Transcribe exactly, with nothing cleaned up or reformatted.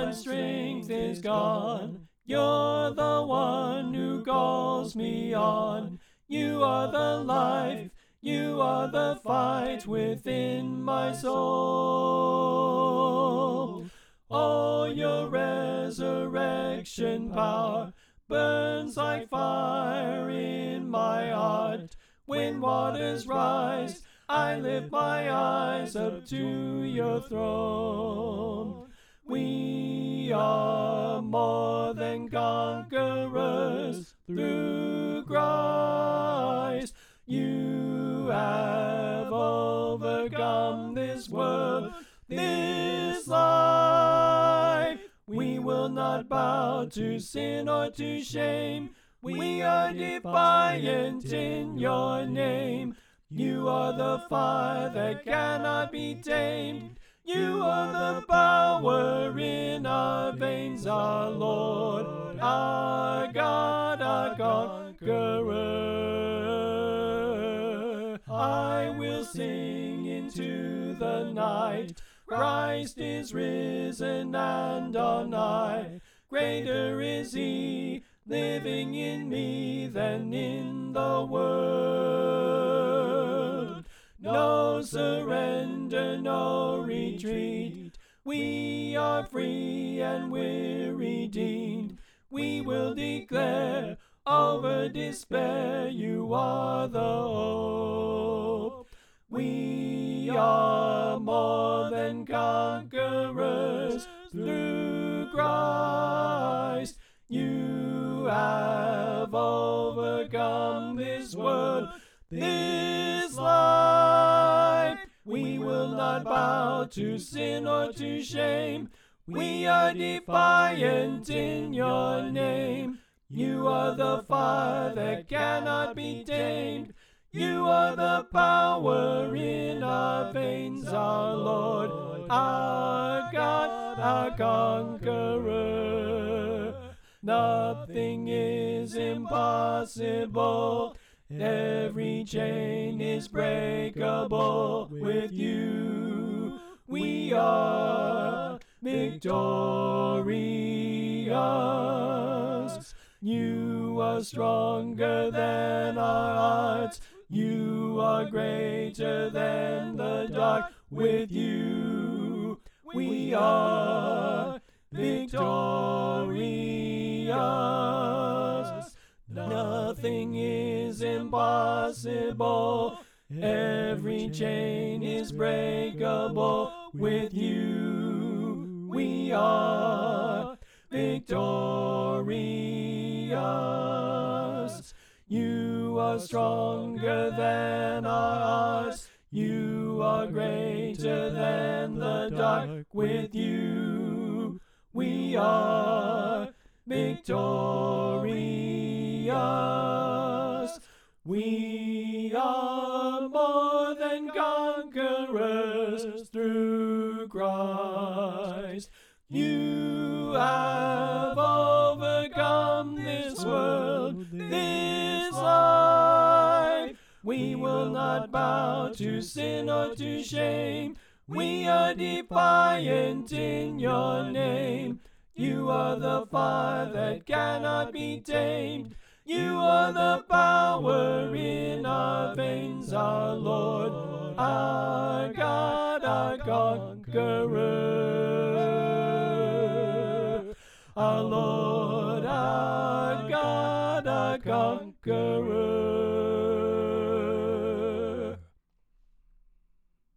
when strength is gone, you're the one who calls me on. You are the life, you are the fight within my soul. Oh, your resurrection power burns like fire in my heart. When waters rise, I lift my eyes up to your throne. We are more than conquerors through Christ. You have overcome this world, this life. We will not bow to sin or to shame. We are defiant in your name. You are the fire that cannot be tamed. You are the power in our veins, our Lord, our God, our conqueror. I will sing into the night. Christ is risen and on high. Greater is he living in me than in the world. No surrender, no retreat. We are free and we're redeemed. We will declare over despair, you are the hope. We are more than conquerors through Christ. You have overcome this world, this life. We will not bow to sin or to shame. We are defiant in your name. You are the fire that cannot be tamed. You are the power in our veins, our Lord, our God, our conqueror. Nothing is impossible. Every chain is breakable. With you we are victorious. You are stronger than our hearts. You are greater than the dark. With you we are victorious. Nothing is impossible. Every chain is breakable. With you we are victorious. You are stronger than our hearts. You are greater than the dark. With you we are victorious. We are more than conquerors through Christ. You have overcome this world, this life. We will not bow to sin or to shame. We are defiant in your name. You are the fire that cannot be tamed. You are the power in our veins, our Lord, our God, our conqueror. Our Lord, our God, our conqueror.